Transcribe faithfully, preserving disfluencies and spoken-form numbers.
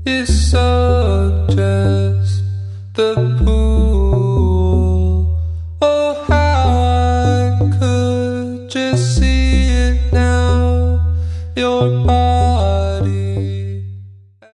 you suggest the pool. Oh, how I could just see it now. Your body